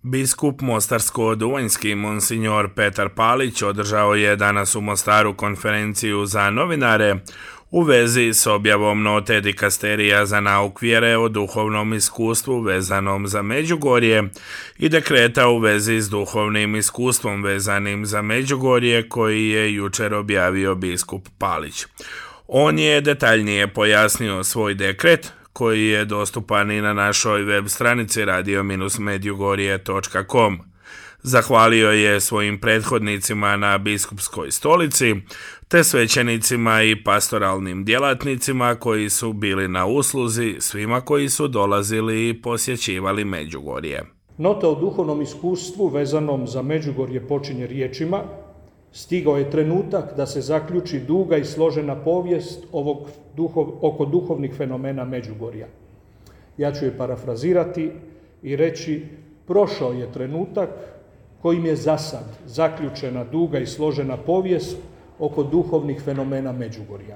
Biskup mostarsko-duvanjski monsignor Petar Palić održao je danas u Mostaru konferenciju za novinare u vezi s objavom note dikasterija za nauk vjere o duhovnom iskustvu vezanom za Međugorje i dekreta u vezi s duhovnim iskustvom vezanim za Međugorje koji je jučer objavio biskup Palić. On je detaljnije pojasnio svoj dekret koji je dostupan i na našoj web stranici radio-medjugorje.com. Zahvalio je svojim prethodnicima na biskupskoj stolici, te svećenicima i pastoralnim djelatnicima koji su bili na usluzi svima koji su dolazili i posjećivali Međugorje. Nota o duhovnom iskustvu vezanom za Međugorje počinje riječima: stigao je trenutak da se zaključi duga i složena povijest oko duhovnih fenomena Međugorja. Ja ću je parafrazirati i reći: prošao je trenutak kojim je zasad zaključena duga i složena povijest oko duhovnih fenomena Međugorja.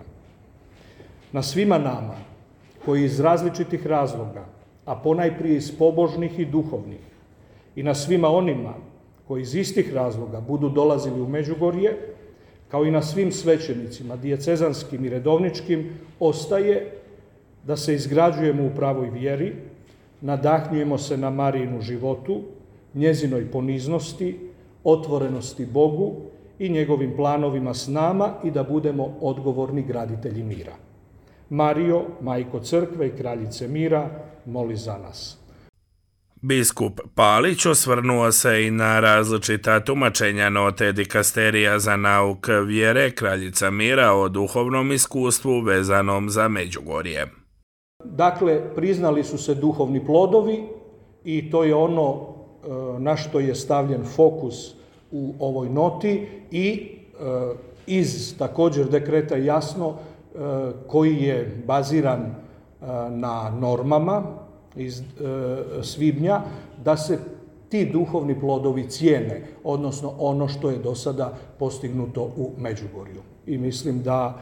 Na svima nama koji iz različitih razloga, a ponajprije iz pobožnih i duhovnih, i na svima onima koji iz istih razloga budu dolazili u Međugorje, kao i na svim svećenicima, dijacezanskim i redovničkim, ostaje da se izgrađujemo u pravoj vjeri, nadahnjujemo se na Marijinu životu, njezinoj poniznosti, otvorenosti Bogu i njegovim planovima s nama i da budemo odgovorni graditelji mira. Marijo, Majko Crkve i Kraljice mira, moli za nas. Biskup Palić osvrnuo se i na različita tumačenja note dikasterija za nauk vjere Kraljica mira o duhovnom iskustvu vezanom za Međugorje. Dakle, priznali su se duhovni plodovi i to je ono na što je stavljen fokus u ovoj noti i iz također dekreta jasno koji je baziran na normama iz svibnja, da se ti duhovni plodovi cijene, odnosno ono što je do sada postignuto u Međugorju. I mislim da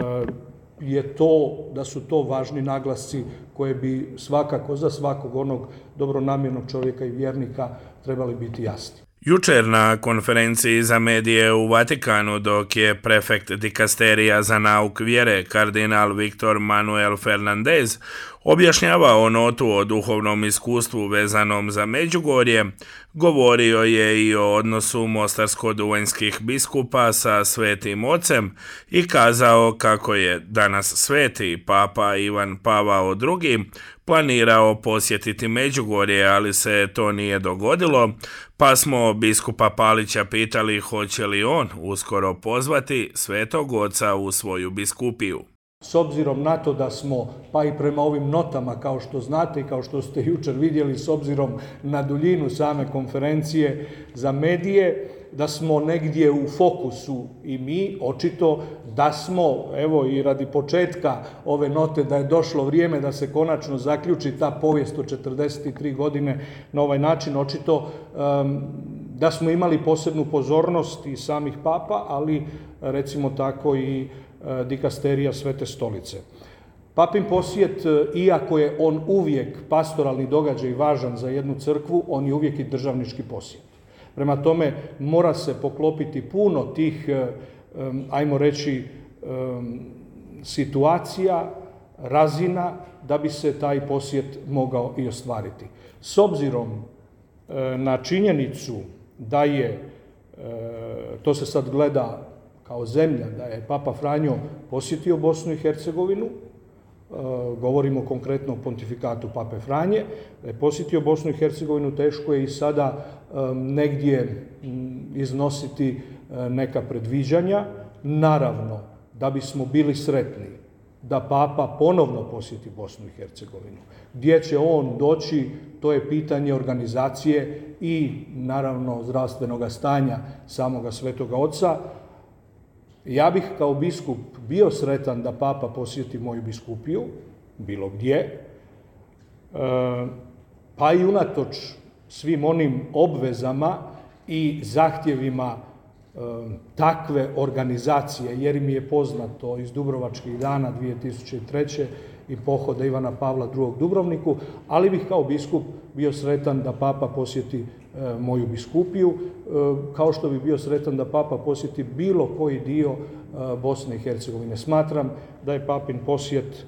da su to važni naglasci koje bi svakako za svakog onog dobronamjernog čovjeka i vjernika trebali biti jasni. Jučer na konferenciji za medije u Vatikanu, dok je prefekt dikasterija za nauk vjere kardinal Viktor Manuel Fernandez objašnjavao notu o duhovnom iskustvu vezanom za Međugorje, govorio je i o odnosu mostarsko-duvanjskih biskupa sa Svetim Ocem i kazao kako je danas sveti Papa Ivan Pavao II planirao posjetiti Međugorje, ali se to nije dogodilo, pa smo biskupa Palića pitali hoće li on uskoro pozvati Svetog Oca u svoju biskupiju. S obzirom na to da smo, pa i prema ovim notama, kao što znate i kao što ste jučer vidjeli, s obzirom na duljinu same konferencije za medije, da smo negdje u fokusu i mi, očito da smo, evo i radi početka ove note, da je došlo vrijeme da se konačno zaključi ta povijest od 43 godine na ovaj način, očito da smo imali posebnu pozornost i samih papa, ali recimo tako i dikasterija Svete stolice. Papin posjet, iako je on uvijek pastoralni događaj važan za jednu crkvu, on je uvijek i državnički posjet. Prema tome, mora se poklopiti puno tih, ajmo reći, situacija, razina, da bi se taj posjet mogao i ostvariti. S obzirom na činjenicu da je, to se sad gleda kao zemlja, da je Papa Franjo posjetio Bosnu i Hercegovinu, govorimo konkretno o pontifikatu Pape Franje, da je posjetio Bosnu i Hercegovinu, teško je i sada negdje iznositi neka predviđanja. Naravno, da bismo bili sretni da Papa ponovno posjeti Bosnu i Hercegovinu. Gdje će on doći, to je pitanje organizacije i naravno zdravstvenog stanja samoga Svetoga Oca. Ja bih kao biskup bio sretan da Papa posjeti moju biskupiju, bilo gdje, pa i unatoč svim onim obvezama i zahtjevima takve organizacije, jer mi je poznato iz Dubrovačkih dana 2003. i pohoda Ivana Pavla II. Dubrovniku, ali bih kao biskup bio sretan da Papa posjeti moju biskupiju, kao što bi bio sretan da Papa posjeti bilo koji dio Bosne i Hercegovine. Smatram da je Papin posjet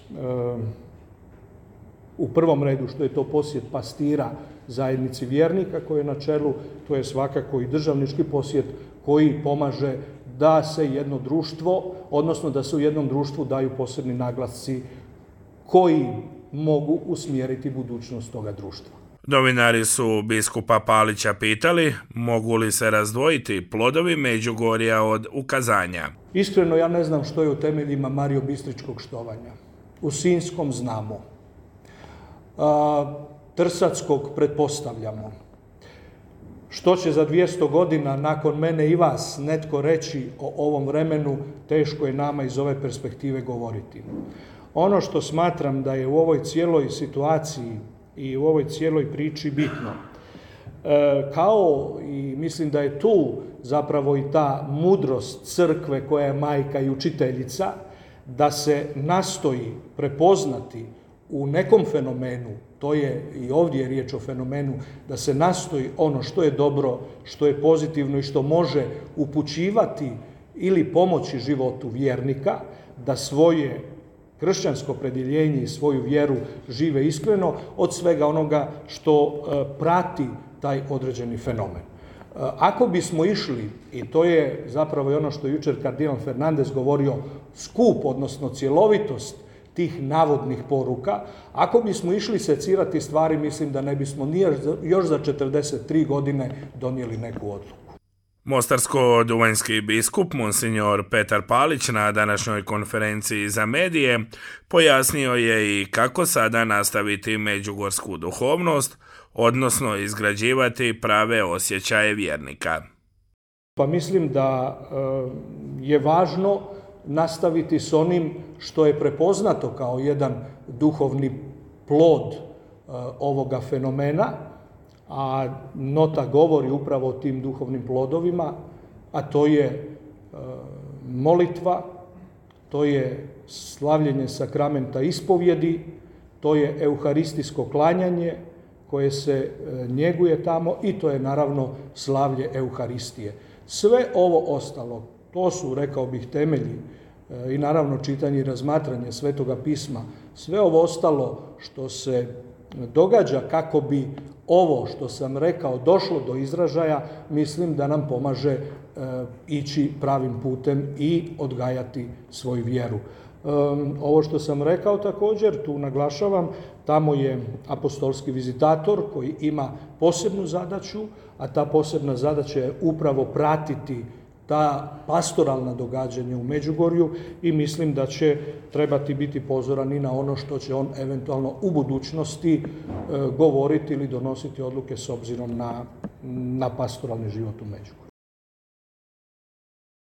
u prvom redu što je to posjet pastira zajednici vjernika koji je na čelu, to je svakako i državnički posjet koji pomaže da se jedno društvo, odnosno da se u jednom društvu daju posebni naglasci koji mogu usmjeriti budućnost toga društva. Novinari su biskupa Palića pitali mogu li se razdvojiti plodovi Međugorja od ukazanja. Iskreno ja ne znam što je u temeljima Mario-Bistričkog štovanja. U Sinjskom znamo. Trsackog pretpostavljamo. Što će za 200 godina nakon mene i vas netko reći o ovom vremenu, teško je nama iz ove perspektive govoriti. Ono što smatram da je u ovoj cijeloj situaciji i u ovoj cijeloj priči bitno, kao i mislim da je tu zapravo i ta mudrost crkve koja je majka i učiteljica, da se nastoji prepoznati u nekom fenomenu, to je i ovdje riječ o fenomenu, da se nastoji ono što je dobro, što je pozitivno i što može upućivati ili pomoći životu vjernika, da svoje kršćansko opredjeljenje i svoju vjeru žive iskreno od svega onoga što prati taj određeni fenomen. Ako bismo išli, i to je zapravo i ono što je jučer kardinal Fernandez govorio, skup, odnosno cjelovitost tih navodnih poruka, ako bismo išli secirati stvari, mislim da ne bismo još za 43 godine donijeli neku odluku. Mostarsko-duvanjski biskup Monsignor Petar Palić na današnjoj konferenciji za medije pojasnio je i kako sada nastaviti međugorsku duhovnost, odnosno izgrađivati prave osjećaje vjernika. Pa mislim da je važno nastaviti s onim što je prepoznato kao jedan duhovni plod ovoga fenomena, a nota govori upravo o tim duhovnim plodovima, a to je molitva, to je slavljenje sakramenta ispovjedi, to je euharistijsko klanjanje koje se njeguje tamo i to je naravno slavlje Euharistije. Sve ovo ostalo, to su, rekao bih, temelji i naravno čitanje i razmatranje Svetoga pisma. Sve ovo ostalo što se događa kako bi ovo što sam rekao došlo do izražaja, mislim da nam pomaže ići pravim putem i odgajati svoju vjeru. Ovo što sam rekao također, tu naglašavam, tamo je apostolski vizitator koji ima posebnu zadaću, a ta posebna zadaća je upravo pratiti ta pastoralna događanja u Međugorju i mislim da će trebati biti pozoran i na ono što će on eventualno u budućnosti govoriti ili donositi odluke s obzirom na pastoralni život u Međugorju.